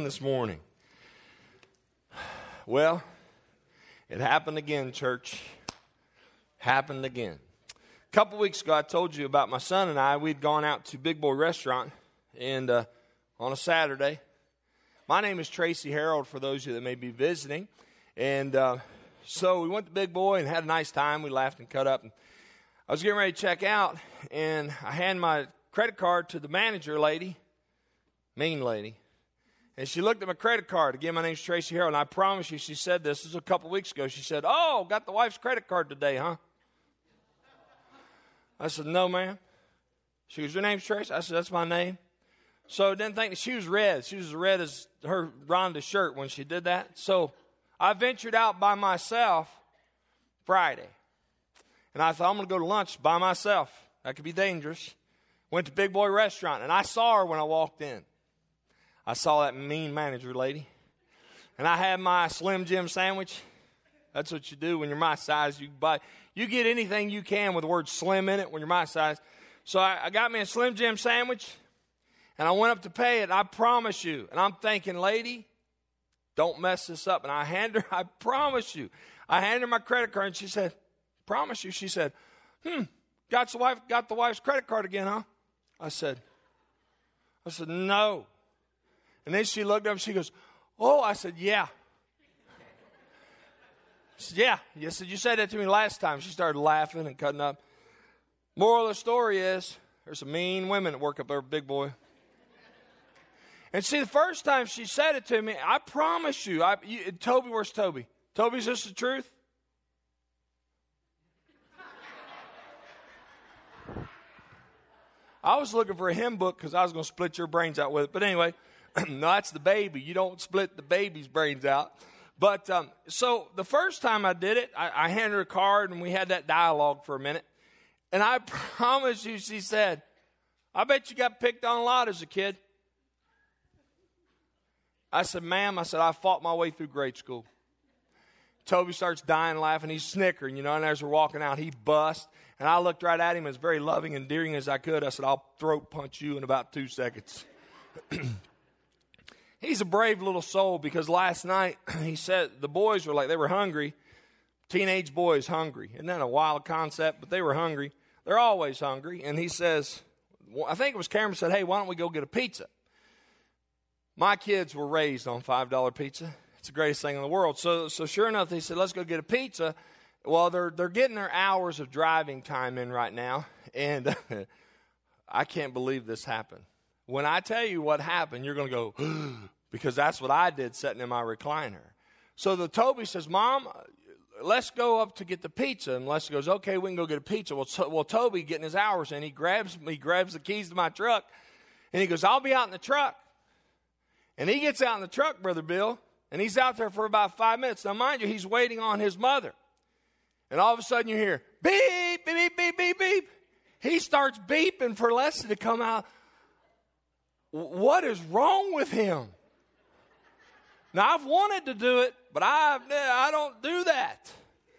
this morning? Well, it happened again, church. Happened again. A couple weeks ago, I told you about my son and I. We'd gone out to Big Boy Restaurant and on a Saturday. My name is Tracy Harold, for those of you that may be visiting. And so we went to Big Boy and had a nice time. We laughed and cut up. And I was getting ready to check out, and I hand my credit card to the manager lady, mean lady. And she looked at my credit card. Again, my name's Tracy Harold, and I promise you, she said this. This was a couple weeks ago. She said, "Oh, got the wife's credit card today, huh?" I said, "No, ma'am." She goes, "Your name's Tracy?" I said, "That's my name." So I didn't think, she was red. She was as red as her Rhonda shirt when she did that. So I ventured out by myself Friday. And I thought, I'm going to go to lunch by myself. That could be dangerous. Went to Big Boy Restaurant, and I saw her when I walked in. I saw that mean manager lady. And I had my Slim Jim sandwich. That's what you do when you're my size. You get anything you can with the word slim in it when you're my size. So I got me a Slim Jim sandwich, and I went up to pay it. I promise you. And I'm thinking, lady, don't mess this up. And I handed her, I promise you. I handed her my credit card, and she said, "Promise you." She said, got the wife's credit card again, huh? I said, "No." And then she looked up and she goes, "Oh." I said, "Yeah." She said, "Yeah." I said, "You said that to me last time." She started laughing and cutting up. Moral of the story is, there's some mean women that work up there, Big Boy. And see, the first time she said it to me, I promise you, Toby, where's Toby? Toby, is this the truth? I was looking for a hymn book because I was going to split your brains out with it. But anyway, no, that's the baby. You don't split the baby's brains out. But so the first time I did it, I handed her a card, and we had that dialogue for a minute. And I promise you, she said, "I bet you got picked on a lot as a kid." I said, "Ma'am," I said, "I fought my way through grade school." Toby starts dying laughing. He's snickering, and as we're walking out, he busts. And I looked right at him as very loving and endearing as I could. I said, "I'll throat punch you in about 2 seconds." He's a brave little soul, because last night he said the boys were they were hungry. Teenage boys hungry. Isn't that a wild concept? But they were hungry. They're always hungry. And he says, I think it was Cameron said, "Hey, why don't we go get a pizza?" My kids were raised on $5 pizza. It's the greatest thing in the world. So sure enough, they said, "Let's go get a pizza." Well, they're getting their hours of driving time in right now, and I can't believe this happened. When I tell you what happened, you're going to go, because that's what I did sitting in my recliner. So the Toby says, "Mom, let's go up to get the pizza." And Leslie goes, "Okay, we can go get a pizza." Well, Toby, getting his hours in, he grabs the keys to my truck, and he goes, "I'll be out in the truck." And he gets out in the truck, Brother Bill, and he's out there for about 5 minutes. Now, mind you, he's waiting on his mother. And all of a sudden you hear, beep, beep, beep, beep, beep, beep. He starts beeping for Leslie to come out. What is wrong with him? Now, I've wanted to do it, but I don't do that.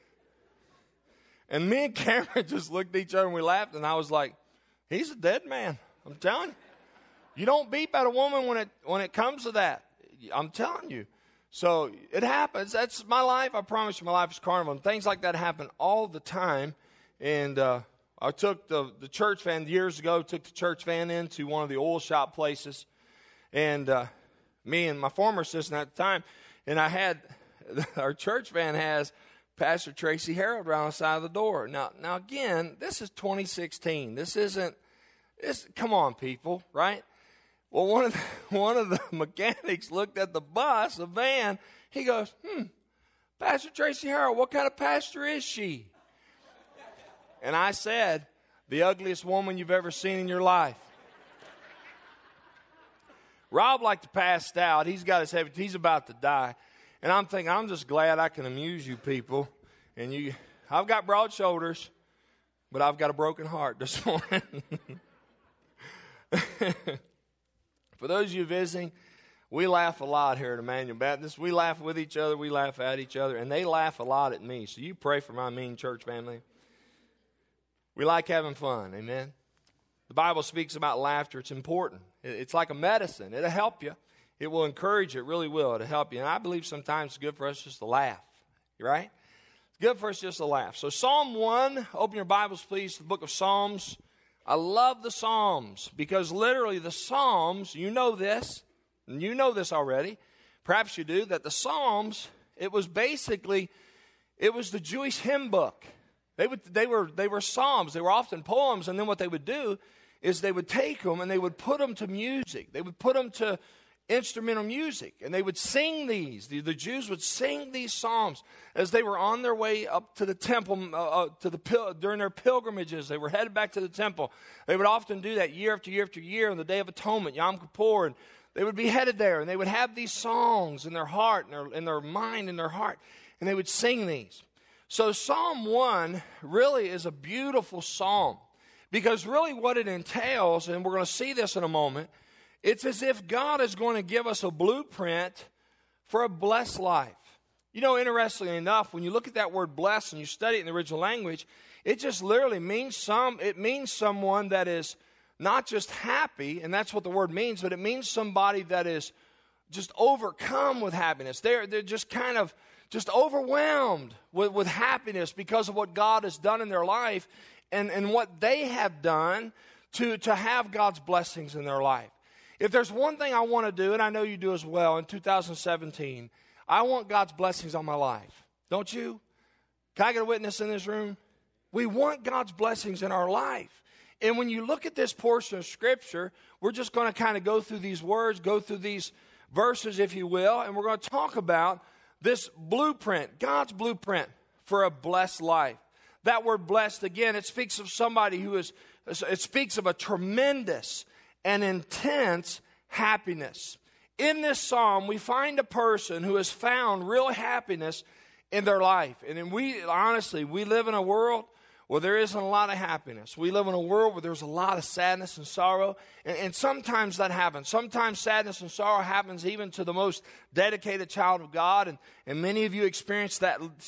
And me and Cameron just looked at each other and we laughed, and I was like, he's a dead man. I'm telling you. You don't beep at a woman when it comes to that. I'm telling you. So it happens. That's my life. I promise you, my life is carnival. And things like that happen all the time. And I took the church van years ago, took the church van into one of the oil shop places. And me and my former assistant at the time, and I had, our church van has Pastor Tracy Harold around the side of the door. Now again, this is 2016. Come on, people, right? Well, one of the mechanics looked at the bus, the van. He goes, "Pastor Tracy Harold, what kind of pastor is she?" And I said, "The ugliest woman you've ever seen in your life." Rob like to pass out. He's got his heavy. He's about to die. And I'm thinking, I'm just glad I can amuse you people. And I've got broad shoulders, but I've got a broken heart this morning. For those of you visiting, we laugh a lot here at Emmanuel Baptist. We laugh with each other. We laugh at each other. And they laugh a lot at me. So you pray for my mean church family. We like having fun. Amen. The Bible speaks about laughter. It's important. It's like a medicine. It'll help you. It will encourage you. It really will. It'll help you. And I believe sometimes it's good for us just to laugh. Right? It's good for us just to laugh. So Psalm 1, open your Bibles, please, to the book of Psalms. I love the Psalms because literally the Psalms, you know this, and you know this already. Perhaps you do, that the Psalms, it was the Jewish hymn book. They were psalms. They were often poems, and then what they would do is they would take them and they would put them to music. They would put them to instrumental music, and they would sing these. The Jews would sing these psalms as they were on their way up to the temple during their pilgrimages. They were headed back to the temple. They would often do that year after year after year on the Day of Atonement, Yom Kippur, and they would be headed there, and they would have these songs in their heart, in their mind, in their heart, and they would sing these. So Psalm 1 really is a beautiful psalm because really what it entails, and we're going to see this in a moment, it's as if God is going to give us a blueprint for a blessed life. You know, interestingly enough, when you look at that word blessed and you study it in the original language, it just literally means someone that is not just happy, and that's what the word means, but it means somebody that is just overcome with happiness. They're just kind of just overwhelmed with happiness because of what God has done in their life and what they have done to have God's blessings in their life. If there's one thing I want to do, and I know you do as well, in 2017, I want God's blessings on my life. Don't you? Can I get a witness in this room? We want God's blessings in our life. And when you look at this portion of Scripture, we're just going to kind of go through these words, go through these verses, if you will, and we're going to talk about this blueprint, God's blueprint for a blessed life. That word blessed, again, it speaks of somebody it speaks of a tremendous and intense happiness. In this psalm, we find a person who has found real happiness in their life. And we live in a world where there isn't a lot of happiness. We live in a world where there's a lot of sadness and sorrow. And sometimes that happens. Sometimes sadness and sorrow happens even to the most dedicated child of God. And many of you experienced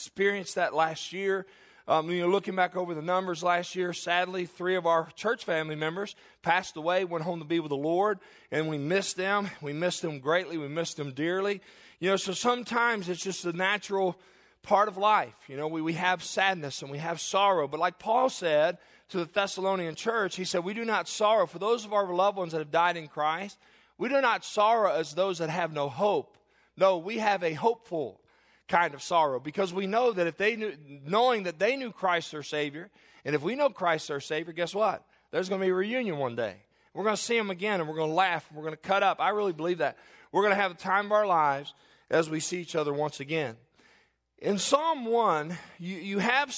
that last year. Looking back over the numbers last year, sadly, 3 of our church family members passed away, went home to be with the Lord, and we missed them. We missed them greatly. We missed them dearly. So sometimes it's just a natural part of life. We have sadness and we have sorrow. But like Paul said to the Thessalonian church, he said, we do not sorrow for those of our loved ones that have died in Christ. We do not sorrow as those that have no hope. No, we have a hopeful kind of sorrow because we know that knowing that they knew Christ their Savior, and if we know Christ our Savior, guess what? There's going to be a reunion one day. We're going to see Him again, and we're going to laugh, and we're going to cut up. I really believe that. We're going to have the time of our lives as we see each other once again. In Psalm 1, you have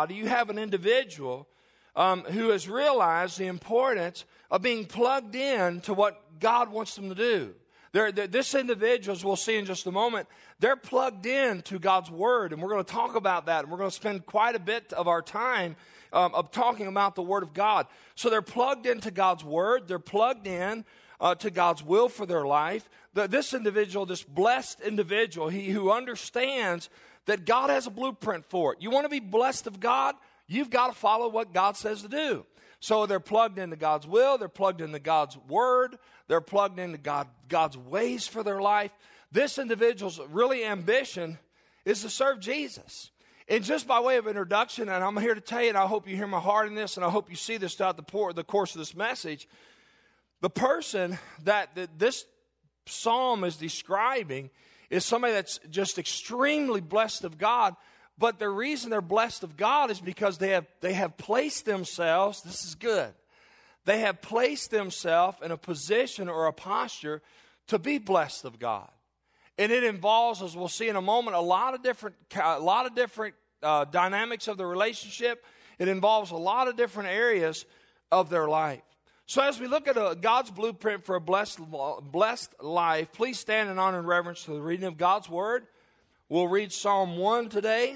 an individual who has realized the importance of being plugged in to what God wants them to do. This individual, as we'll see in just a moment, they're plugged in to God's Word, and we're going to talk about that, and we're going to spend quite a bit of our time of talking about the Word of God. So they're plugged into God's Word. They're plugged in to God's will for their life. This individual, this blessed individual, who understands that God has a blueprint for it. You want to be blessed of God? You've got to follow what God says to do. So they're plugged into God's will. They're plugged into God's Word. They're plugged into God's ways for their life. This individual's really ambition is to serve Jesus. And just by way of introduction, and I'm here to tell you, and I hope you hear my heart in this, and I hope you see this throughout the course of this message, the person that this psalm is describing is somebody that's just extremely blessed of God. But the reason they're blessed of God is because they have placed themselves, this is good, they have placed themselves in a position or a posture to be blessed of God. And it involves, as we'll see in a moment, a lot of different dynamics of the relationship. It involves a lot of different areas of their life. So as we look at God's blueprint for a blessed life, please stand in honor and reverence to the reading of God's Word. We'll read Psalm 1 today,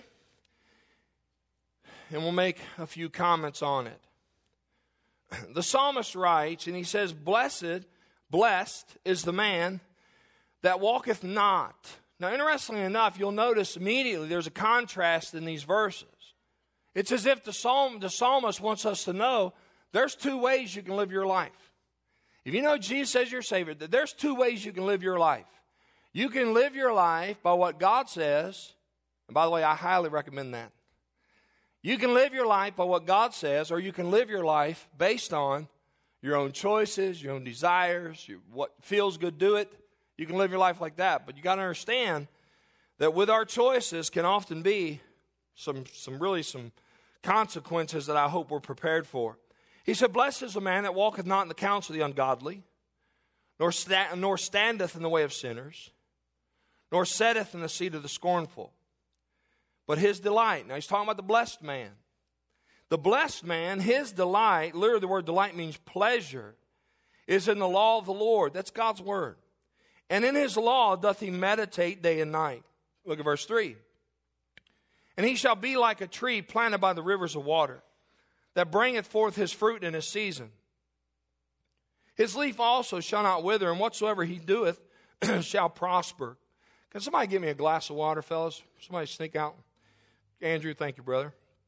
and we'll make a few comments on it. The psalmist writes, and he says, blessed is the man that walketh not. Now, interestingly enough, you'll notice immediately there's a contrast in these verses. It's as if the psalmist wants us to know there's 2 ways you can live your life. If you know Jesus as your Savior, there's two ways you can live your life. You can live your life by what God says. And by the way, I highly recommend that. You can live your life by what God says, or you can live your life based on your own choices, your own desires, what feels good, do it. You can live your life like that. But you got to understand that with our choices can often be some consequences that I hope we're prepared for. He said, blessed is the man that walketh not in the counsel of the ungodly, nor standeth in the way of sinners, nor sitteth in the seat of the scornful. But his delight, now he's talking about the blessed man. The blessed man, his delight, literally the word delight means pleasure, is in the law of the Lord. That's God's word. And in his law doth he meditate day and night. Look at verse 3. And he shall be like a tree planted by the rivers of water, that bringeth forth his fruit in his season. His leaf also shall not wither, and whatsoever he doeth shall prosper. Can somebody give me a glass of water, fellas? Somebody sneak out. Andrew, thank you, brother.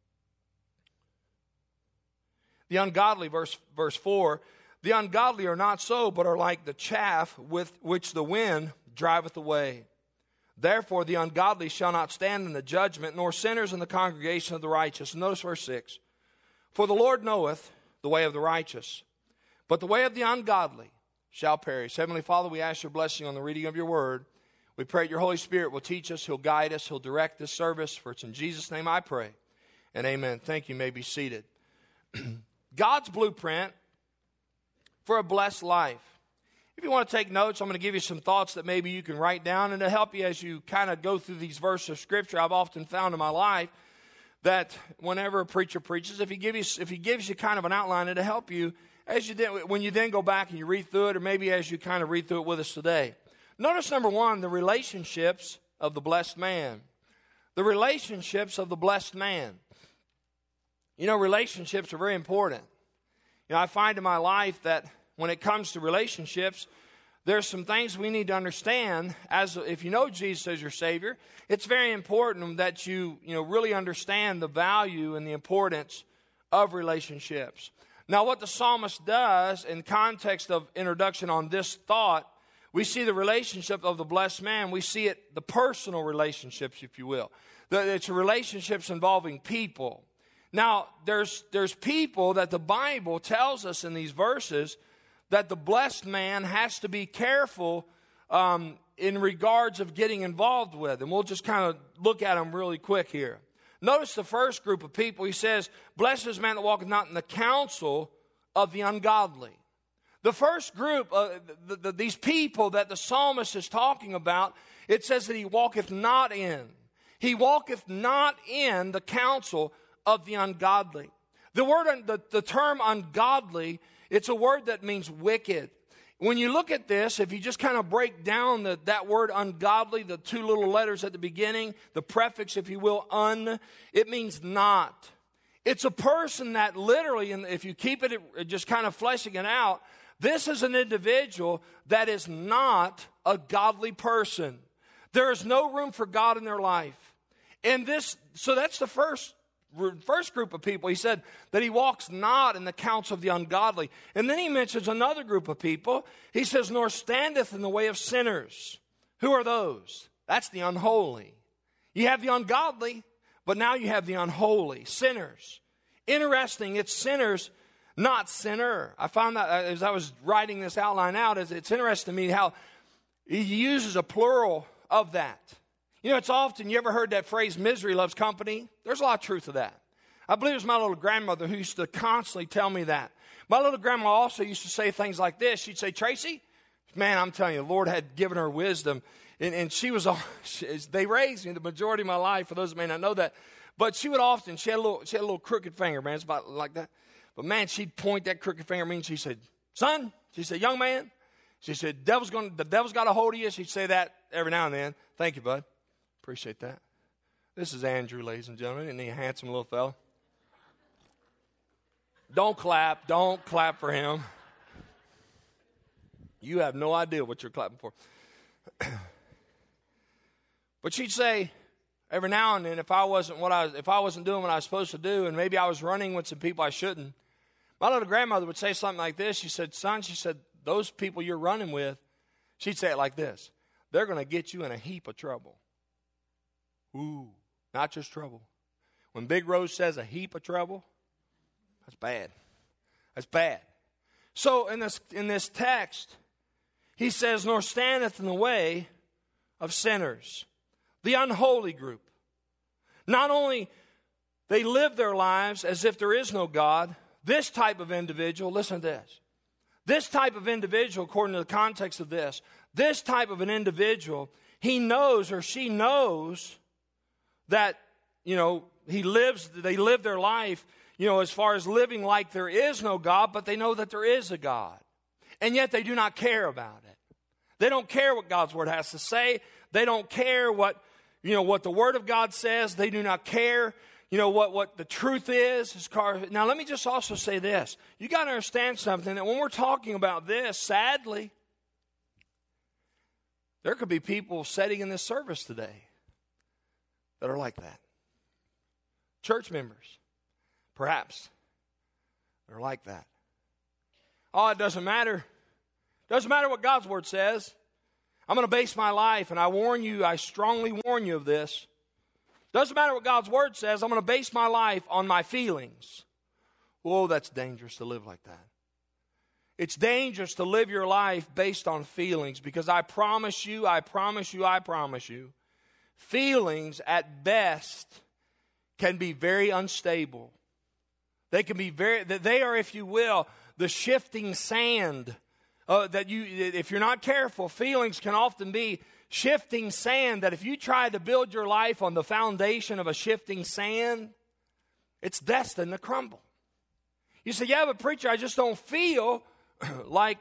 The ungodly, verse 4, the ungodly are not so, but are like the chaff with which the wind driveth away. Therefore the ungodly shall not stand in the judgment, nor sinners in the congregation of the righteous. And notice verse 6. For the Lord knoweth the way of the righteous, but the way of the ungodly shall perish. Heavenly Father, we ask your blessing on the reading of your word. We pray that your Holy Spirit will teach us, he'll guide us, he'll direct this service. For it's in Jesus' name I pray. And amen. Thank you. You may be seated. God's blueprint for a blessed life. If you want to take notes, I'm going to give you some thoughts that maybe you can write down, and to help you as you kind of go through these verses of Scripture. I've often found in my life that whenever a preacher preaches, if he gives you kind of an outline, it'll help you when you then go back and you read through it, or maybe as you kind of read through it with us today. Notice number one, the relationships of the blessed man. The relationships of the blessed man. You know, relationships are very important. You know, I find in my life that when it comes to relationships, there's some things we need to understand. As if you know Jesus as your Savior, it's very important that you really understand the value and the importance of relationships. Now, what the psalmist does in context of introduction on this thought, we see the relationship of the blessed man. We see it, the personal relationships, if you will. It's relationships involving people. Now, there's people that the Bible tells us in these verses that the blessed man has to be careful in regards of getting involved with. And we'll just kind of look at them really quick here. Notice the first group of people. He says, blessed is the man that walketh not in the counsel of the ungodly. The first group, these people that the psalmist is talking about, it says that he walketh not in. He walketh not in the counsel of the ungodly. The term ungodly, it's a word that means wicked. When you look at this, if you just kind of break down that word ungodly, the two little letters at the beginning, the prefix, if you will, it means not. It's a person that literally, and if you keep it just kind of fleshing it out, this is an individual that is not a godly person. There is no room for God in their life. So that's the first group of people. He said that he walks not in the counsel of the ungodly. And then he mentions another group of people. He says, nor standeth in the way of sinners. Who are those? That's the unholy. You have the ungodly, but now you have the unholy, sinners. Interesting, it's sinners, not sinner. I found that as I was writing this outline out, it's interesting to me how he uses a plural of that. You know, it's often, you ever heard that phrase, misery loves company? There's a lot of truth to that. I believe it was my little grandmother who used to constantly tell me that. My little grandma also used to say things like this. She'd say, Tracy, man, I'm telling you, the Lord had given her wisdom. And they raised me the majority of my life, for those that may not know that. But she had a little crooked finger, man. It's about like that. But man, she'd point that crooked finger at me and she said, son, she said, young man, she said, the devil's got a hold of you. She'd say that every now and then. Thank you, bud. Appreciate that. This is Andrew, ladies and gentlemen. Isn't he a handsome little fellow? Don't clap for him. You have no idea what you're clapping for. But she'd say every now and then, if I wasn't doing what I was supposed to do, and maybe I was running with some people I shouldn't, my little grandmother would say something like this. She said, son, those people you're running with, she'd say it like this: they're going to get you in a heap of trouble. Ooh, not just trouble. When Big Rose says a heap of trouble, that's bad. That's bad. So in this text, he says, nor standeth in the way of sinners, the unholy group. Not only they live their lives as if there is no God, this type of individual, listen to this. This type of individual, according to the context of this type of an individual, he knows or she knows that, they live their life, as far as living like there is no God, but they know that there is a God. And yet they do not care about it. They don't care what God's Word has to say. They don't care what the Word of God says. They do not care, what the truth is. Now, let me just also say this. You got to understand something, that when we're talking about this, sadly, there could be people sitting in this service today that are like that. Church members, perhaps, they're like that. Oh, it doesn't matter. Doesn't matter what God's Word says. I'm going to base my life, and I strongly warn you of this. Doesn't matter what God's Word says. I'm going to base my life on my feelings. Whoa, that's dangerous to live like that. It's dangerous to live your life based on feelings, because I promise you, feelings at best can be very unstable. They are, if you will, the shifting sand. If you're not careful, feelings can often be shifting sand, that if you try to build your life on the foundation of a shifting sand, it's destined to crumble. You say, yeah, but preacher, I just don't feel like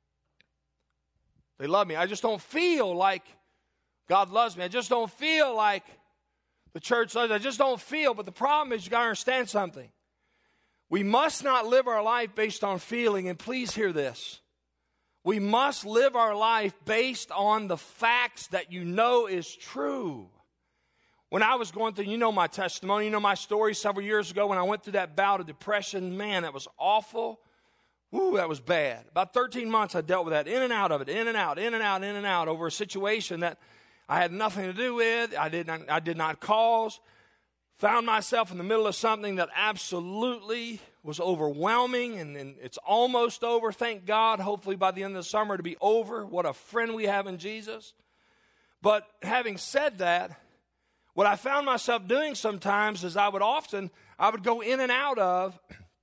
they love me. I just don't feel like God loves me. I just don't feel like the church loves me. I just don't feel. But the problem is, you got to understand something. We must not live our life based on feeling. And please hear this. We must live our life based on the facts that is true. When I was going through, my testimony, my story several years ago when I went through that bout of depression, man, that was awful. Ooh, that was bad. About 13 months I dealt with that, in and out of it, in and out, over a situation that I had nothing to do with, I did not cause. Found myself in the middle of something that absolutely was overwhelming, and it's almost over, thank God. Hopefully by the end of the summer to be over. What a friend we have in Jesus. But having said that, what I found myself doing sometimes is I would go in and out of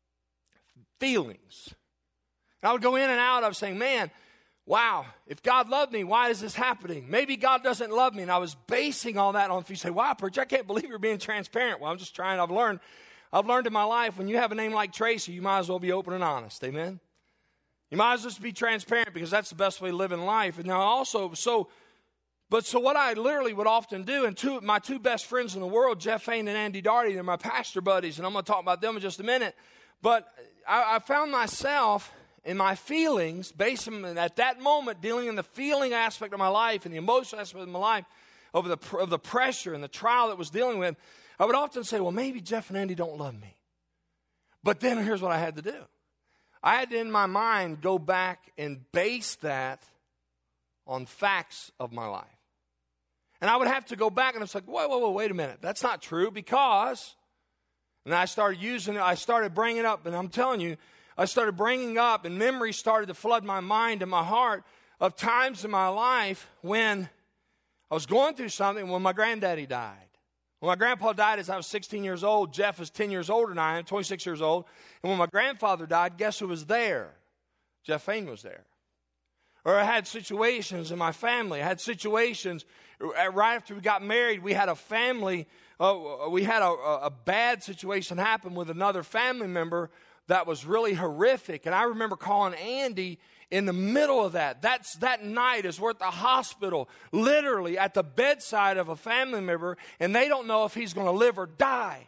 feelings. I would go in and out of saying, man, wow, if God loved me, why is this happening? Maybe God doesn't love me. And I was basing all that on, if you say, wow, preacher, I can't believe you're being transparent. Well, I'm just trying. I've learned in my life, when you have a name like Tracy, you might as well be open and honest. Amen? You might as well be transparent, because that's the best way to live in life. And now also, so what I literally would often do, and my two best friends in the world, Jeff Fain and Andy Darty, they're my pastor buddies, and I'm going to talk about them in just a minute. But I found myself in my feelings, based on, at that moment, dealing in the feeling aspect of my life and the emotional aspect of my life, of the pressure and the trial that was dealing with, I would often say, well, maybe Jeff and Andy don't love me. But then here's what I had to do. I had to, in my mind, go back and base that on facts of my life. And I would have to go back, and it's like, whoa, wait a minute. That's not true, because, and I started bringing it up, and I'm telling you, I started bringing up, and memories started to flood my mind and my heart of times in my life when I was going through something, when my granddaddy died. When my grandpa died as I was 16 years old, Jeff is 10 years older than I am, 26 years old. And when my grandfather died, guess who was there? Jeff Fain was there. Or I had situations in my family. I had situations right after we got married. We had a family, we had a bad situation happen with another family member that was really horrific. And I remember calling Andy in the middle of that. That night is we're at the hospital, literally at the bedside of a family member, and they don't know if he's going to live or die.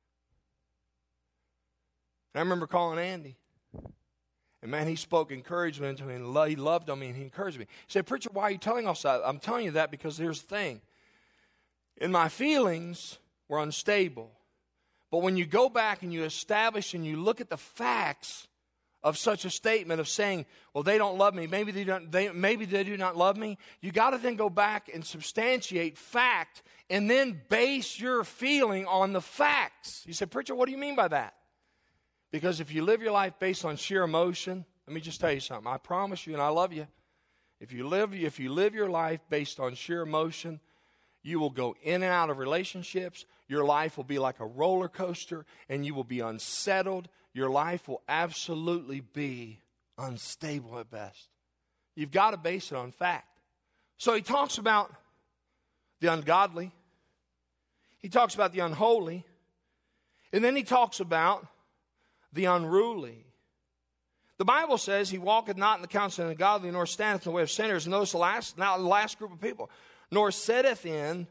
And I remember calling Andy. And man, he spoke encouragement to me, and he loved on me, and he encouraged me. He said, preacher, why are you telling us that? I'm telling you that because here's the thing. And my feelings were unstable. But when you go back and you establish and you look at the facts of such a statement of saying, well, they don't love me. Maybe they do not love me. You got to then go back and substantiate fact and then base your feeling on the facts. You say, preacher, what do you mean by that? Because if you live your life based on sheer emotion, let me just tell you something. I promise you, and I love you, if you live your life based on sheer emotion, you will go in and out of relationships. Your life will be like a roller coaster, and you will be unsettled. Your life will absolutely be unstable at best. You've got to base it on fact. So he talks about the ungodly. He talks about the unholy. And then he talks about the unruly. The Bible says he walketh not in the counsel of the ungodly, nor standeth in the way of sinners. And notice the last group of people. Nor sitteth in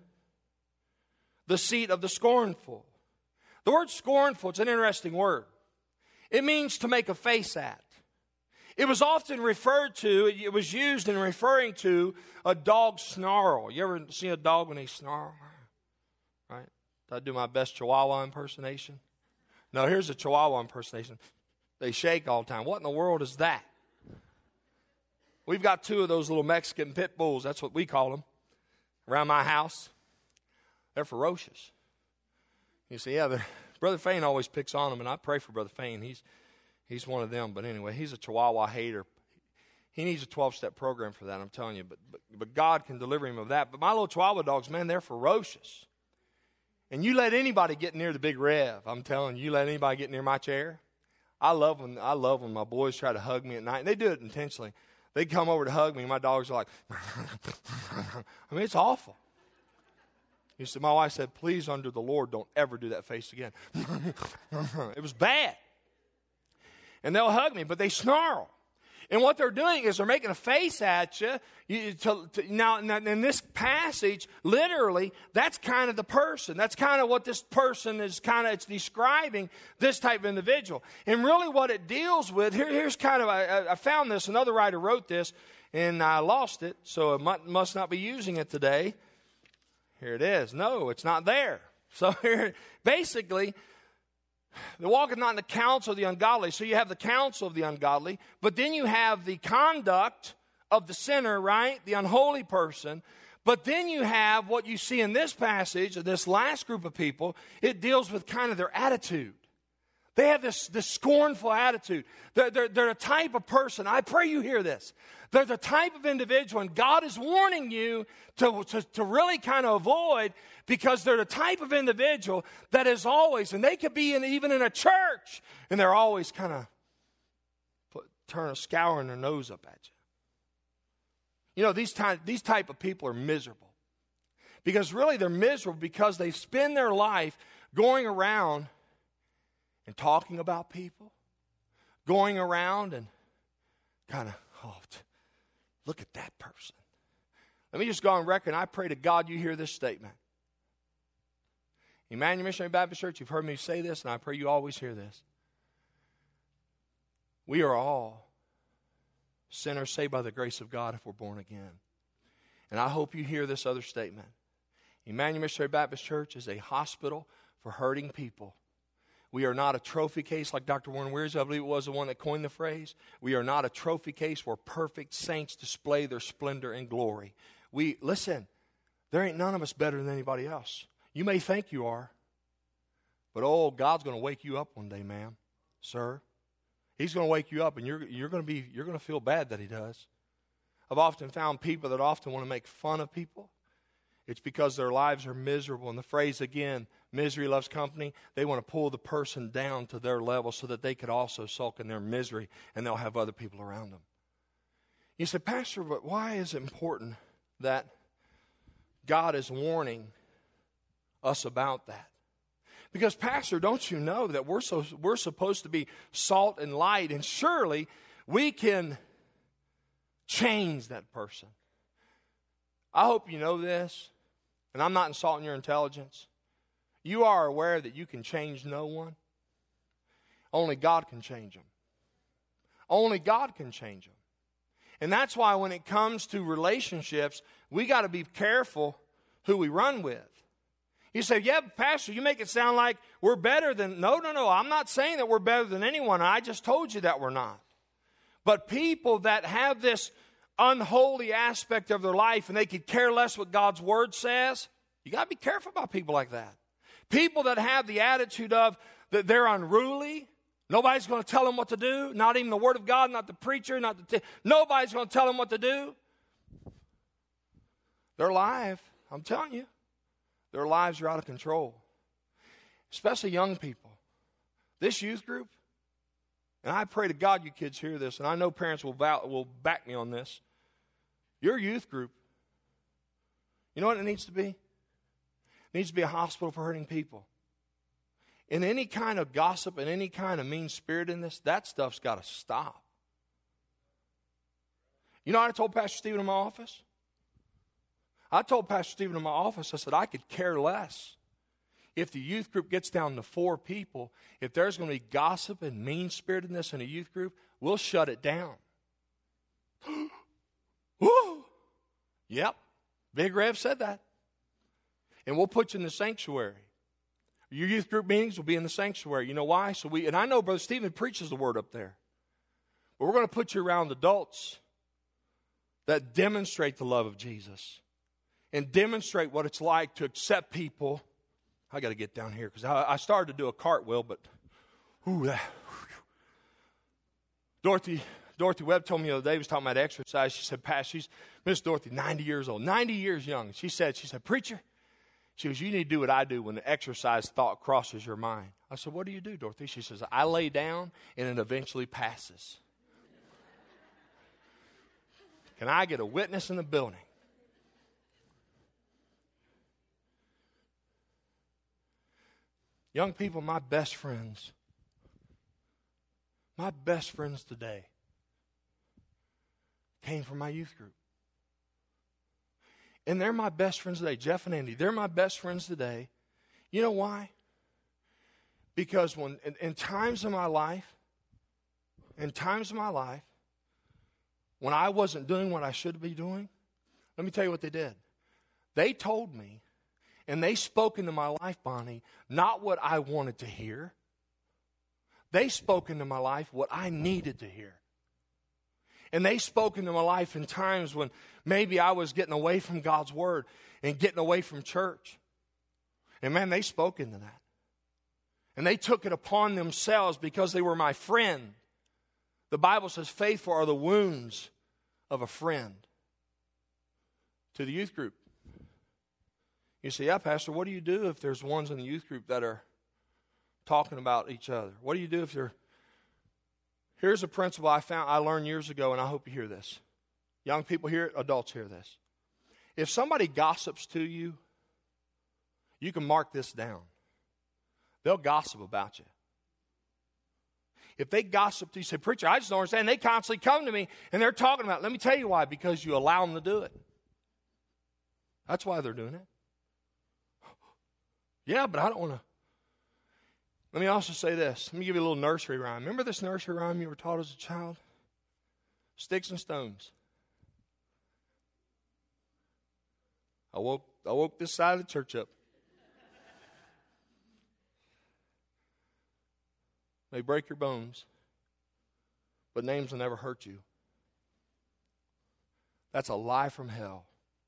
the seat of the scornful. The word scornful, it's an interesting word. It means to make a face at. It was often referred to, it was used in referring to a dog's snarl. You ever see a dog when they snarl? Right? Did I do my best Chihuahua impersonation? No, here's a Chihuahua impersonation. They shake all the time. What in the world is that? We've got 2 of those little Mexican pit bulls. That's what we call them. Around my house. They're ferocious. You see, Brother Fain always picks on them, and I pray for Brother Fain. He's one of them. But anyway, he's a Chihuahua hater. He needs a 12-step program for that, I'm telling you. But God can deliver him of that. But my little Chihuahua dogs, man, they're ferocious. And you let anybody get near the Big Rev. I'm telling you, let anybody get near my chair. I love when my boys try to hug me at night. And they do it intentionally. They come over to hug me, and my dogs are like, I mean, it's awful. He said, my wife said, please, under the Lord, don't ever do that face again. It was bad. And they'll hug me, but they snarl. And what they're doing is they're making a face at you. Now, in this passage, literally, that's kind of the person. That's kind of what this person is it's describing, this type of individual. And really what it deals with, here's kind of, I found this, another writer wrote this, and I lost it, so I must not be using it today. Here it is. No, it's not there. So here, basically, the walketh not in the counsel of the ungodly. So you have the counsel of the ungodly, but then you have the conduct of the sinner, right? The unholy person. But then you have what you see in this passage, this last group of people, it deals with kind of their attitude. They have this scornful attitude. They're the type of person, I pray you hear this. They're the type of individual, and God is warning you to really kind of avoid, because they're the type of individual that is always, and they could be even in a church, and they're always kind of scouring their nose up at you. You know, these type of people are miserable. Because really they're miserable because they spend their life going around and talking about people, going around and kind of, look at that person. Let me just go on record, and I pray to God you hear this statement. Emmanuel Missionary Baptist Church, you've heard me say this, and I pray you always hear this. We are all sinners saved by the grace of God if we're born again. And I hope you hear this other statement. Emmanuel Missionary Baptist Church is a hospital for hurting people. We are not a trophy case like Dr. Warren Wiersbe, I believe it was the one that coined the phrase. We are not a trophy case where perfect saints display their splendor and glory. Listen, there ain't none of us better than anybody else. You may think you are, but God's going to wake you up one day, ma'am, sir. He's going to wake you up, and you're going to feel bad that he does. I've often found people that often want to make fun of people. It's because their lives are miserable. And the phrase again, misery loves company, they want to pull the person down to their level so that they could also sulk in their misery and they'll have other people around them. You say, Pastor, but why is it important that God is warning us about that? Because, Pastor, don't you know that we're supposed to be salt and light, and surely we can change that person. I hope you know this, and I'm not insulting your intelligence. You are aware that you can change no one. Only God can change them. Only God can change them. And that's why when it comes to relationships, we got to be careful who we run with. You say, yeah, Pastor, you make it sound like we're better than... No. I'm not saying that we're better than anyone. I just told you that we're not. But people that have this unholy aspect of their life and they could care less what God's Word says, you got to be careful about people like that. People that have the attitude of that they're unruly, nobody's going to tell them what to do, not even the Word of God, not the preacher, nobody's going to tell them what to do. Their life, I'm telling you, their lives are out of control, especially young people. This youth group, and I pray to God you kids hear this, and I know parents will back me on this. Your youth group, you know what it needs to be? It needs to be a hospital for hurting people. And any kind of gossip and any kind of mean spirit in this, that stuff's got to stop. You know what I told Pastor Stephen in my office? I told Pastor Stephen in my office, I said, I could care less if the youth group gets down to 4 people. If there's going to be gossip and mean-spiritedness in a youth group, we'll shut it down. Woo! Yep, Big Rev said that. And we'll put you in the sanctuary. Your youth group meetings will be in the sanctuary. You know why? And I know Brother Stephen preaches the word up there. But we're going to put you around adults that demonstrate the love of Jesus and demonstrate what it's like to accept people. I got to get down here because I started to do a cartwheel, but Dorothy Webb told me the other day, was talking about exercise. She said, she's Miss Dorothy, 90 years old, 90 years young. She said, preacher, she goes, you need to do what I do when the exercise thought crosses your mind. I said, what do you do, Dorothy? She says, I lay down and it eventually passes. Can I get a witness in the building? Young people, my best friends today came from my youth group. And they're my best friends today. Jeff and Andy, they're my best friends today. You know why? Because when in times of my life, when I wasn't doing what I should be doing, let me tell you what they did. They told me, and they spoke into my life, Bonnie, not what I wanted to hear. They spoke into my life what I needed to hear. And they spoke into my life in times when maybe I was getting away from God's Word and getting away from church. And man, they spoke into that. And they took it upon themselves because they were my friend. The Bible says faithful are the wounds of a friend. To the youth group. You say, yeah, Pastor, what do you do if there's ones in the youth group that are talking about each other? What do you do if they're... Here's a principle I learned years ago, and I hope you hear this. Young people hear it, adults hear this. If somebody gossips to you, you can mark this down. They'll gossip about you. If they gossip to you, say, preacher, I just don't understand. They constantly come to me, and they're talking about it. Let me tell you why. Because you allow them to do it. That's why they're doing it. Yeah, but I don't want to. Let me also say this. Let me give you a little nursery rhyme. Remember this nursery rhyme you were taught as a child? Sticks and stones. I woke this side of the church up. May break your bones, but names will never hurt you. That's a lie from hell.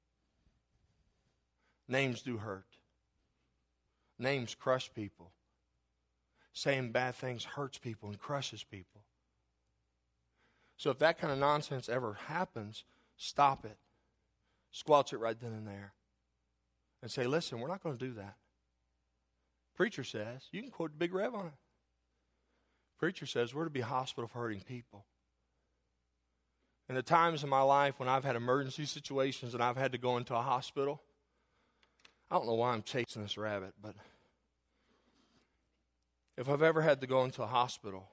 Names do hurt. Names crush people. Saying bad things hurts people and crushes people. So if that kind of nonsense ever happens, stop it. Squelch it right then and there. And say, listen, we're not going to do that. Preacher says, you can quote Big Rev on it. Preacher says we're to be a hospital for hurting people. In the times in my life when I've had emergency situations and I've had to go into a hospital, I don't know why I'm chasing this rabbit, but if I've ever had to go into a hospital,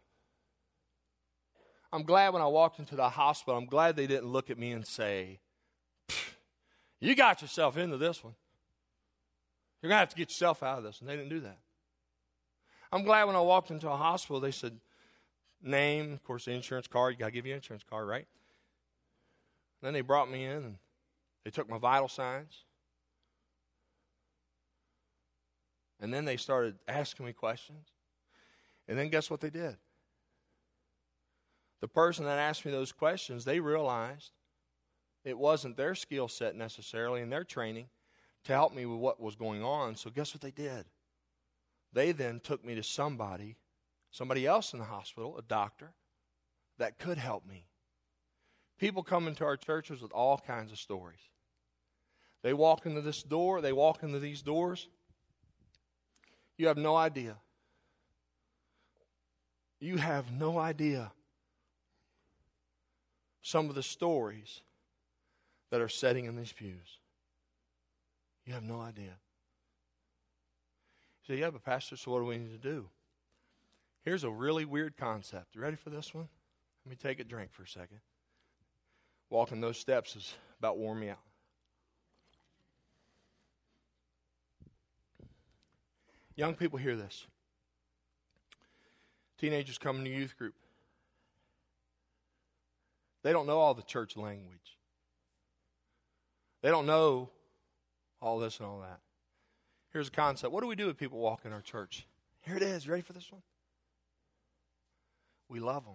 I'm glad when I walked into the hospital, I'm glad they didn't look at me and say, you got yourself into this one. You're going to have to get yourself out of this. And they didn't do that. I'm glad when I walked into a hospital, they said, name, of course, the insurance card. You got to give you an insurance card, right? Then they brought me in and they took my vital signs. And then they started asking me questions. And then guess what they did? The person that asked me those questions, they realized it wasn't their skill set necessarily and their training to help me with what was going on. So guess what they did? They then took me to somebody else in the hospital, a doctor, that could help me. People come into our churches with all kinds of stories. They walk into this door, they walk into these doors. You have no idea. You have no idea some of the stories that are sitting in these pews. You have no idea. You say, yeah, but Pastor, so what do we need to do? Here's a really weird concept. You ready for this one? Let me take a drink for a second. Walking those steps is about wore me out. Young people hear this. Teenagers come to youth group. They don't know all the church language. They don't know all this and all that. Here's a concept. What do we do with people walk in our church? Here it is. Ready for this one? We love them.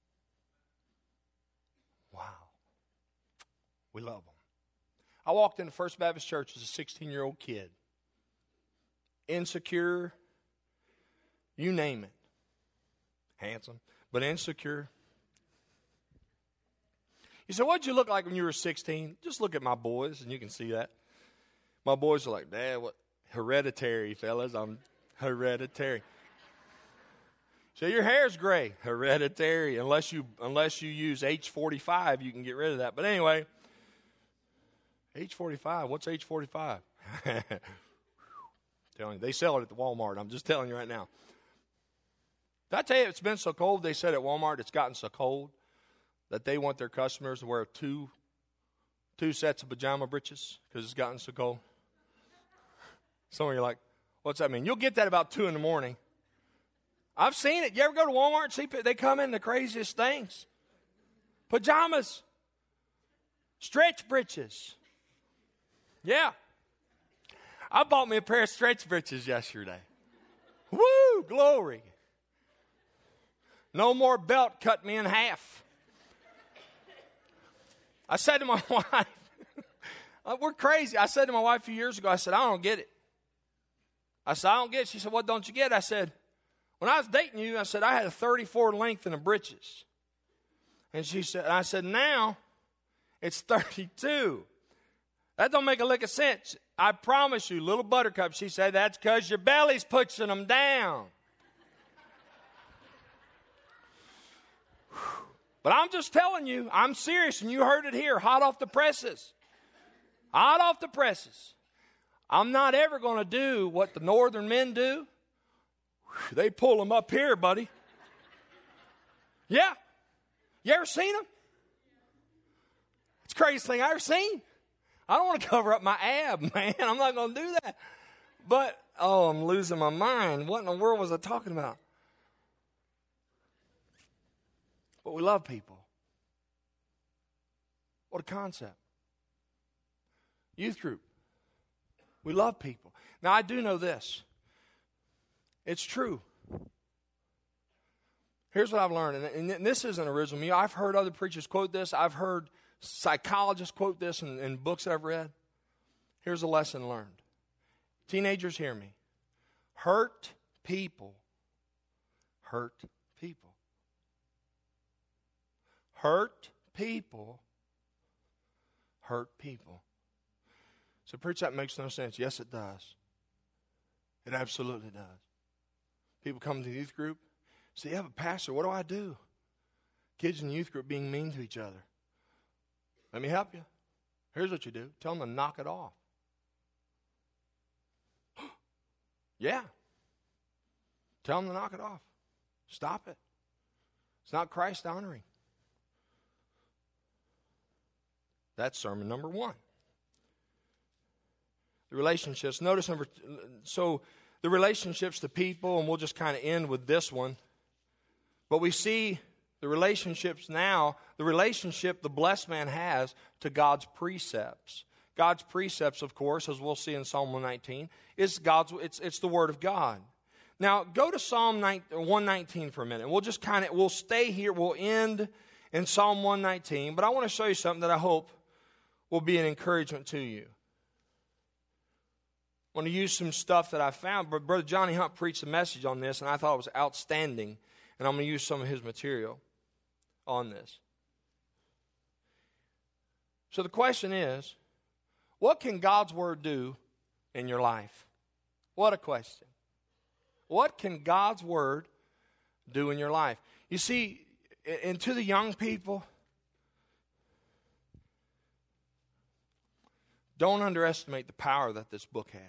Wow. We love them. I walked into First Baptist Church as a 16-year-old kid. Insecure. You name it. Handsome, but insecure. You say, what'd you look like when you were 16? Just look at my boys, and you can see that. My boys are like, Dad, what? Hereditary, fellas. I'm hereditary. So your hair's gray. Hereditary. Unless you use H45, you can get rid of that. But anyway, H45. What's H45? Telling you, they sell it at the Walmart. I'm just telling you right now. Did I tell you it's been so cold? They said at Walmart it's gotten so cold that they want their customers to wear two sets of pajama breeches because it's gotten so cold. Some of you are like, what's that mean? You'll get that about 2 in the morning. I've seen it. You ever go to Walmart and see they come in the craziest things? Pajamas. Stretch breeches. Yeah. I bought me a pair of stretch breeches yesterday. Woo, glory. No more belt cut me in half. I said to my wife, we're crazy. I said to my wife a few years ago, I said, I don't get it. I said, I don't get it. She said, what don't you get? I said, when I was dating you, I said, I had a 34 length in the breeches. And I said, now it's 32. That don't make a lick of sense. I promise you, little buttercup, she said, that's because your belly's pushing them down. But I'm just telling you, I'm serious, and you heard it here, hot off the presses. Hot off the presses. I'm not ever going to do what the northern men do. They pull them up here, buddy. Yeah. You ever seen them? It's the craziest thing I ever seen. I don't want to cover up my ab, man. I'm not going to do that. But, I'm losing my mind. What in the world was I talking about? But we love people. What a concept. Youth group. We love people. Now, I do know this. It's true. Here's what I've learned, and this isn't original to me. I've heard other preachers quote this. I've heard psychologists quote this in books that I've read. Here's a lesson learned. Teenagers, hear me. Hurt people. Hurt people. Hurt people. Hurt people. So, preach, that makes no sense. Yes, it does. It absolutely does. People come to the youth group, say, yeah, but Pastor, what do I do? Kids in the youth group being mean to each other. Let me help you. Here's what you do. Tell them to knock it off. Yeah. Tell them to knock it off. Stop it. It's not Christ honoring. That's sermon number 1. The relationships. Notice so the relationships to people, and we'll just kind of end with this one. But we see the relationships now, the relationship the blessed man has to God's precepts. God's precepts, of course, as we'll see in Psalm 119, it's the Word of God. Now, go to Psalm 119 for a minute. We'll stay here. We'll end in Psalm 119. But I want to show you something that I hope will be an encouragement to you. I want to use some stuff that I found. But Brother Johnny Hunt preached a message on this, and I thought it was outstanding. And I'm going to use some of his material on this. So the question is, what can God's Word do in your life? What a question. What can God's Word do in your life? You see, and to the young people, don't underestimate the power that this book has.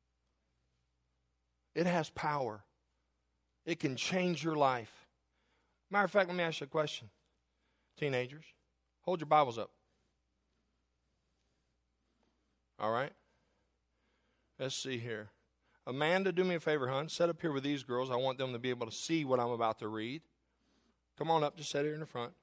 It has power. It can change your life. Matter of fact, let me ask you a question. Teenagers, hold your Bibles up. All right? Let's see here. Amanda, do me a favor, hon. Sit up here with these girls. I want them to be able to see what I'm about to read. Come on up. Just sit here in the front.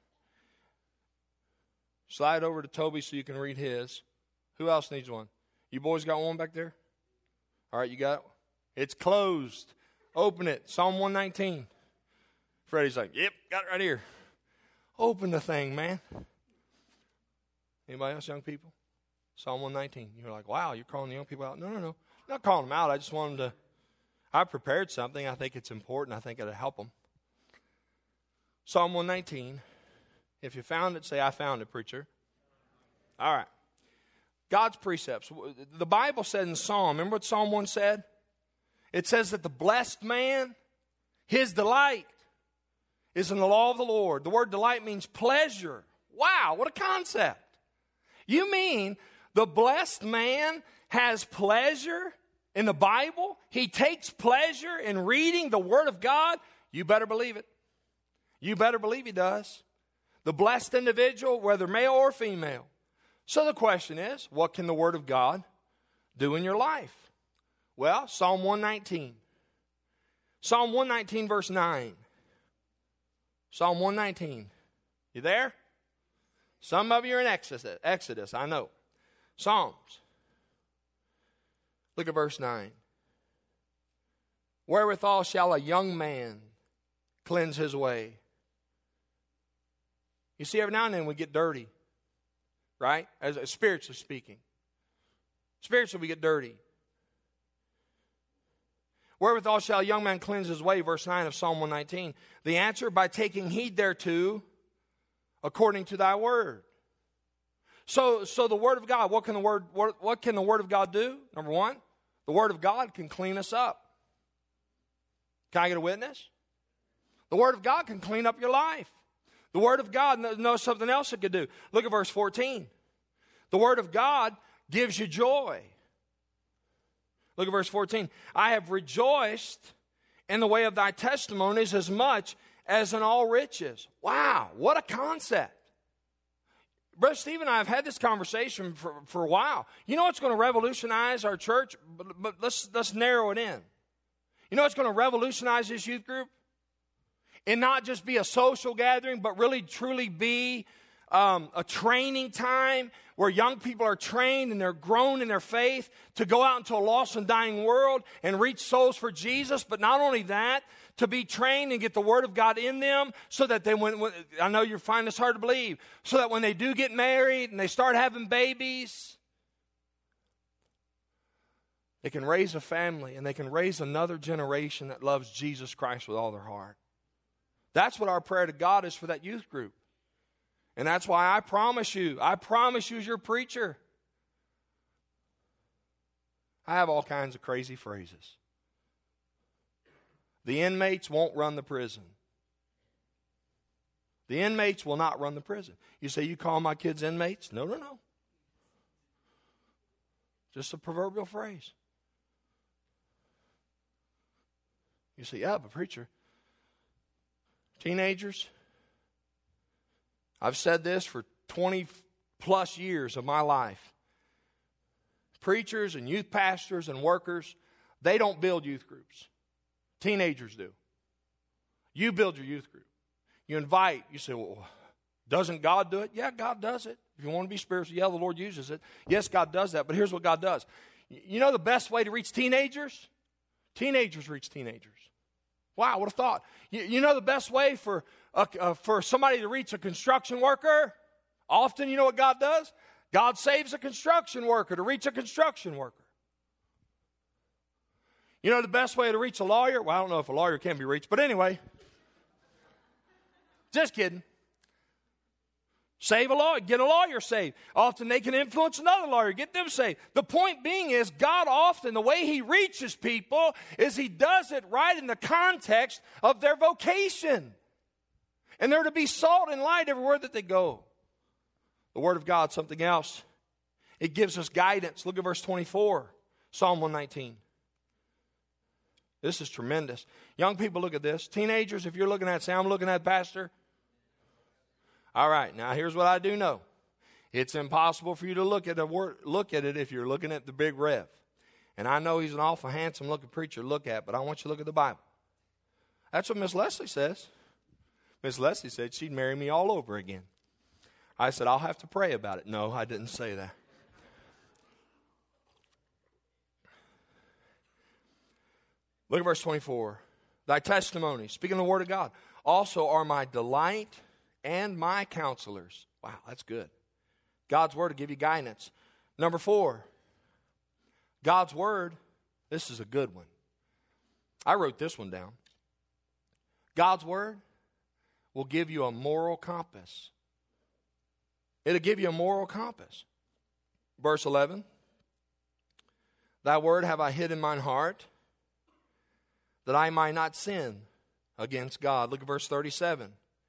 Slide over to Toby so you can read his. Who else needs one? You boys got one back there? All right, you got it? It's closed. Open it. Psalm 119. Freddie's like, yep, got it right here. Open the thing, man. Anybody else, young people? Psalm 119. You're like, wow, you're calling the young people out. No. I'm not calling them out. I just want them to. I prepared something. I think it's important. I think it'll help them. Psalm 119. If you found it, say, I found it, preacher. All right. God's precepts. The Bible said in Psalm, remember what Psalm 1 said? It says that the blessed man, his delight is in the law of the Lord. The word delight means pleasure. Wow, what a concept. You mean the blessed man has pleasure in the Bible? He takes pleasure in reading the Word of God? You better believe it. You better believe he does. The blessed individual, whether male or female. So the question is, what can the Word of God do in your life? Well, Psalm 119. Psalm 119, verse 9. Psalm 119. You there? Some of you are in Exodus, I know. Psalms. Look at verse 9. Wherewithal shall a young man cleanse his way? You see, every now and then we get dirty, right? As spiritually speaking. Spiritually we get dirty. Wherewithal shall a young man cleanse his way, verse 9 of Psalm 119. The answer, by taking heed thereto, according to thy word. So the Word of God, what can the Word of God do? Number one, the Word of God can clean us up. Can I get a witness? The Word of God can clean up your life. The Word of God knows something else it could do. Look at verse 14. The Word of God gives you joy. Look at verse 14. I have rejoiced in the way of thy testimonies as much as in all riches. Wow, what a concept. Brother Steve and I have had this conversation for a while. You know what's going to revolutionize our church? But let's narrow it in. You know what's going to revolutionize this youth group? And not just be a social gathering, but really truly be a training time where young people are trained and they're grown in their faith to go out into a lost and dying world and reach souls for Jesus. But not only that, to be trained and get the Word of God in them so that when I know you find this hard to believe, so that when they do get married and they start having babies, they can raise a family and they can raise another generation that loves Jesus Christ with all their heart. That's what our prayer to God is for that youth group. And that's why I promise you as your preacher, I have all kinds of crazy phrases. The inmates won't run the prison. The inmates will not run the prison. You say, you call my kids inmates? No. Just a proverbial phrase. You say, yeah, but preacher, teenagers, I've said this for 20 plus years of my life. Preachers and youth pastors and workers, they don't build youth groups. Teenagers do. You build your youth group. You invite. You say, well, doesn't God do it? Yeah, God does it. If you want to be spiritual, yeah, the Lord uses it. Yes, God does that, but here's what God does. You know the best way to reach teenagers? Teenagers reach teenagers. Wow, what a thought. You know the best way for somebody to reach a construction worker? Often, you know what God does? God saves a construction worker to reach a construction worker. You know the best way to reach a lawyer? Well, I don't know if a lawyer can be reached, but anyway. Just kidding. Save a lawyer, get a lawyer saved. Often they can influence another lawyer, get them saved. The point being is God often, the way he reaches people is he does it right in the context of their vocation. And they're to be salt and light everywhere that they go. The Word of God, something else. It gives us guidance. Look at verse 24, Psalm 119. This is tremendous. Young people, look at this. Teenagers, if you're looking at it, say, I'm looking at Pastor. All right, now here's what I do know. It's impossible for you to look at it if you're looking at the Big Rev. And I know he's an awful handsome looking preacher to look at, but I want you to look at the Bible. That's what Miss Leslie says. Miss Leslie said she'd marry me all over again. I said, I'll have to pray about it. No, I didn't say that. Look at verse 24. Thy testimony, speaking the word of God, also are my delight and my counselors. Wow, that's good. God's word to give you guidance. Number 4, God's word, this is a good one. I wrote this one down. God's word will give you a moral compass. It'll give you a moral compass. Verse 11, thy word have I hid in mine heart, that I might not sin against God. Look at verse 37.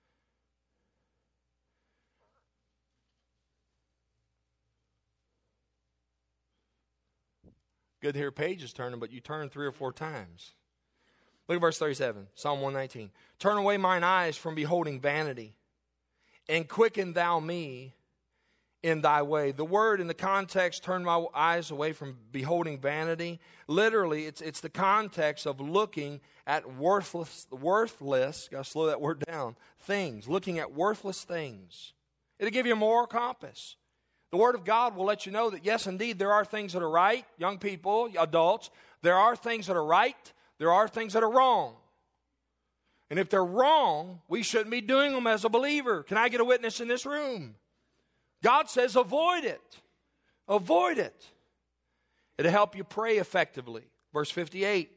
Good to hear pages turning, but you turn 3 or 4 times. Look at verse 37, Psalm 119. Turn away mine eyes from beholding vanity, and quicken thou me in thy way. The word in the context, turn my eyes away from beholding vanity. Literally, it's the context of looking at worthless, got to slow that word down, things, looking at worthless things. It'll give you a moral compass. The Word of God will let you know that, yes, indeed, there are things that are right. Young people, adults, there are things that are right. There are things that are wrong. And if they're wrong, we shouldn't be doing them as a believer. Can I get a witness in this room? God says avoid it. Avoid it. It'll help you pray effectively. Verse 58.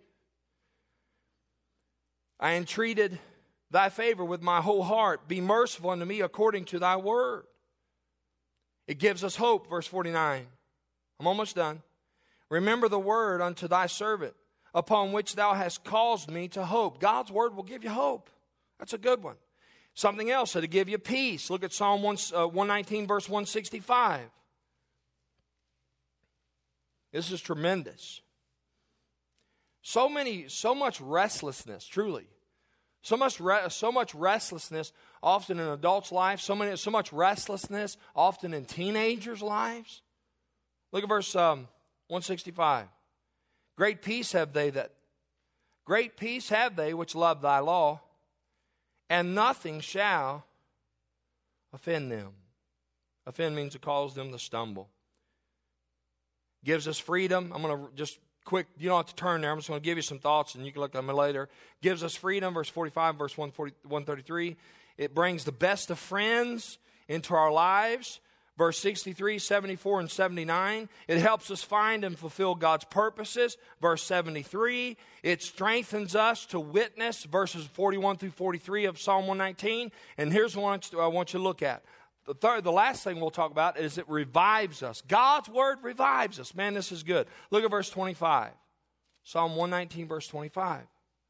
I entreated thy favor with my whole heart. Be merciful unto me according to thy word. It gives us hope, verse 49. I'm almost done. Remember the word unto thy servant, upon which thou hast caused me to hope. God's word will give you hope. That's a good one. Something else that'll give you peace. Look at Psalm 119, verse 165. This is tremendous. So much restlessness, truly. So much restlessness often in adults' lives. So much restlessness often in teenagers' lives. Look at verse 165. Great peace have they which love thy law, and nothing shall offend them. Offend means to cause them to stumble. Gives us freedom. I'm going to just quick, you don't have to turn there. I'm just going to give you some thoughts and you can look at them later. Gives us freedom, verse 45, verse 133. It brings the best of friends into our lives. Verse 63, 74, and 79. It helps us find and fulfill God's purposes. Verse 73. It strengthens us to witness. Verses 41 through 43 of Psalm 119. And here's what I want you to look at. The last thing we'll talk about is it revives us. God's word revives us. Man, this is good. Look at verse 25. Psalm 119, verse 25.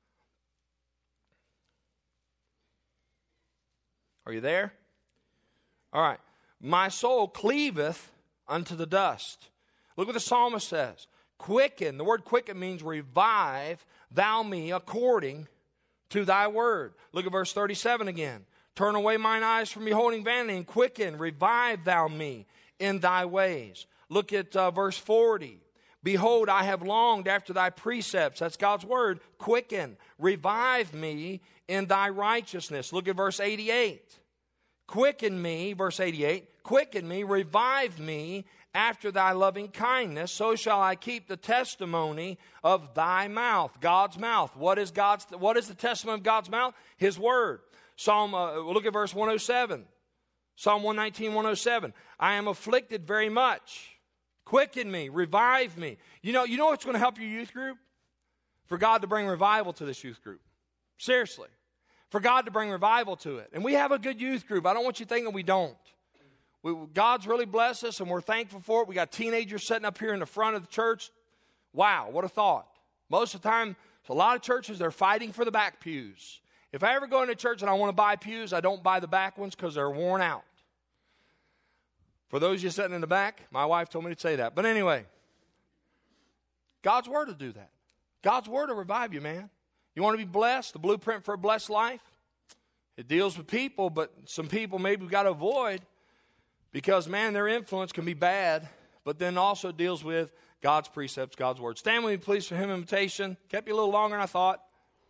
Are you there? All right. My soul cleaveth unto the dust. Look what the psalmist says. Quicken. The word quicken means revive thou me according to thy word. Look at verse 37 again. Turn away mine eyes from beholding vanity, and quicken, revive thou me in thy ways. Look at verse 40. Behold, I have longed after thy precepts. That's God's word. Quicken, revive me in thy righteousness. Look at verse 88. Quicken me, verse 88, quicken me, revive me after thy loving kindness, so shall I keep the testimony of thy mouth. God's mouth. What is the testimony of God's mouth? His word. Look at verse 107. Psalm 119, 107. I am afflicted very much. Quicken me, revive me. You know what's going to help your youth group? For God to bring revival to this youth group. Seriously. For God to bring revival to it. And we have a good youth group. I don't want you thinking we don't. God's really blessed us, and we're thankful for it. We got teenagers sitting up here in the front of the church. Wow, what a thought. Most of the time, a lot of churches, they're fighting for the back pews. If I ever go into church and I want to buy pews, I don't buy the back ones because they're worn out. For those of you sitting in the back, my wife told me to say that. But anyway, God's word will do that. God's word will revive you, man. You want to be blessed? The blueprint for a blessed life? It deals with people, but some people maybe we've got to avoid because, man, their influence can be bad, but then also deals with God's precepts, God's word. Stand with me, please, for hymn invitation. Kept you a little longer than I thought.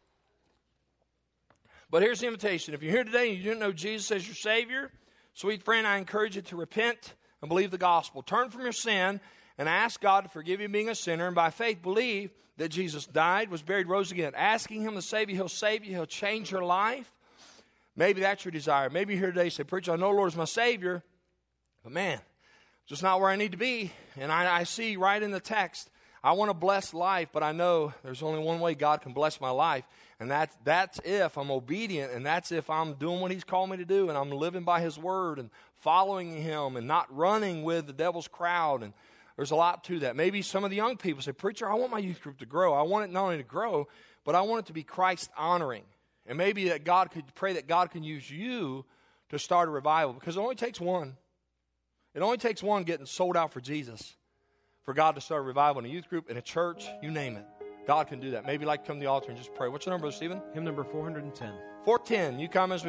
But here's the invitation. If you're here today and you didn't know Jesus as your Savior, sweet friend, I encourage you to repent and believe the gospel. Turn from your sin and ask God to forgive you being a sinner, and by faith believe that Jesus died, was buried, rose again. Asking him to save you, he'll save you, he'll change your life. Maybe that's your desire. Maybe you're here today and say, preacher, I know the Lord is my Savior, but man, just not where I need to be. And I see right in the text, I want a blessed life, but I know there's only one way God can bless my life, and that's if I'm obedient, and that's if I'm doing what he's called me to do, and I'm living by his word and following him and not running with the devil's crowd. And there's a lot to that. Maybe some of the young people say, preacher, I want my youth group to grow. I want it not only to grow, but I want it to be Christ-honoring. And maybe that God could pray that God can use you to start a revival, because it only takes one. It only takes one getting sold out for Jesus for God to start a revival in a youth group, in a church, you name it. God can do that. Maybe you'd like to come to the altar and just pray. What's your number, Stephen? Hymn number 410. 410. You comments.